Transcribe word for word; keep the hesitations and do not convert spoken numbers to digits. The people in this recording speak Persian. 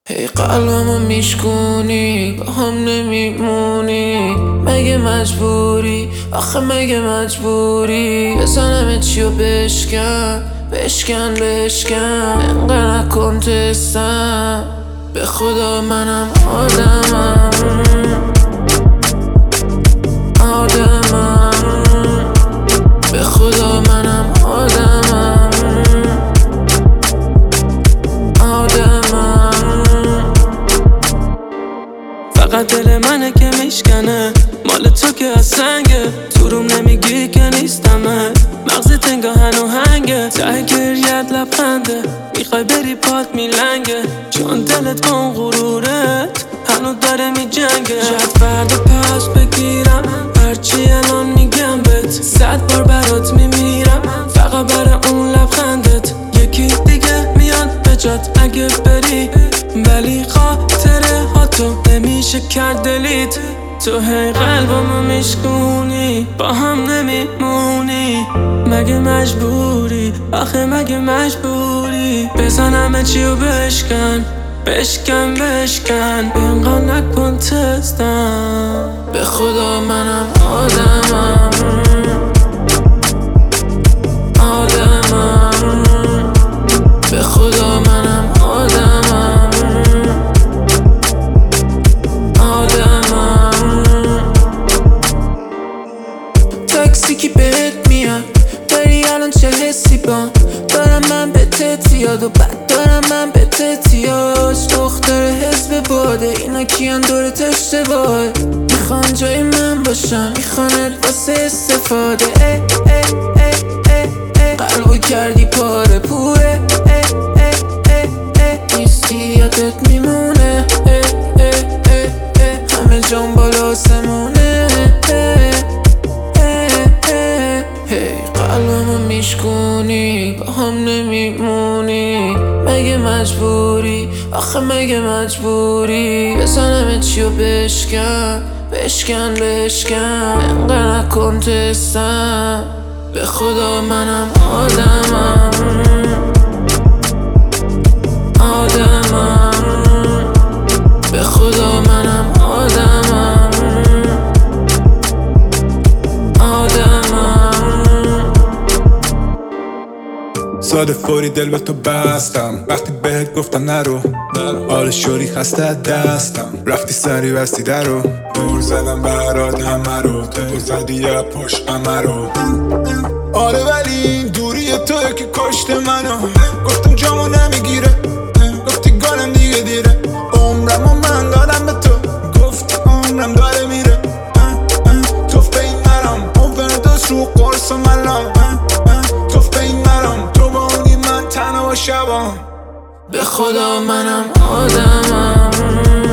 هی قلبمو میشکونی با هم نمیمونی، مگه مجبوری؟ آخه مگه مجبوری؟ بزنم چیو بشکن بشکن بشکن، انقدر نکن تستم، به خدا منم آدمم آدمم، به خدا منم آدمم آدمم. فقط دل منه که میشکنه، مال تو که از سنگه، تو روم نمیگی که نیستمه، مغزت انگاه هنوهنگه، ته گریت لبخنده، میخوای بری پات میلنگه، چون دلت با اون غرورت هنو داره میجنگه. شاید فردا پس بگیرم هرچی الان میگم بهت، صد بار برات میمیرم فقط برای اون لبخندت. یکی دیگه میاد به جات اگه بری، ولی خاطره ها تو نمیشه کرد دلیت. تو هی قلبمو میشکونی با هم نمیمونی، مگه مجبوری؟ آخه مگه مجبوری؟ بزنم چیو بشکن بشکن بشکن، اینقدر نکن تستم، به خدا منم آدمم آدمم، به خدا منم آدمم آدمم. تاکسی کی بهت میاد؟ داری الان چه حسی بام؟ دارم من به تتیاد و بعد دارم من به تتیاش. دختر حزب باده اینا کیان دورت اشتباهه، میخوان جای من باشم میخوانت واسه استفاده. اه اه اه اه اه، قلبو کردی پاره پوره، اه اه اه اه، نیستی یادت میمونه، اه اه اه اه، همه جام بالا آسمونه. هی قلبمو میشکونی با هم نمیمونی، مگه مجبوری؟ آخه مگه مجبوری؟ بزنم چیو بشکن بشکن بشکن، انقدر نکن تستم، به خدا منم آدمم آدمم، به خدا منم آدمم آدمم. ساده فوری دل به تو بستم، وقتی بهت گفتم نرو، حال شوری خسته از دستم، رفتی سری بستی درو، دور زدم برات همه رو، تو زدی یا پشت همه رو. آره ولی این دوری توی که کشت منو، گفتم جامو نمیگیره، گفتی گالم دیگه دیره، عمرمو من دادم به تو، گفتی عمرم داره میره، توف به این مرم اووردوز رو قرص و ملام، توف به این مرم تو با اونی من تنها و شبام، به خدا منم آدمم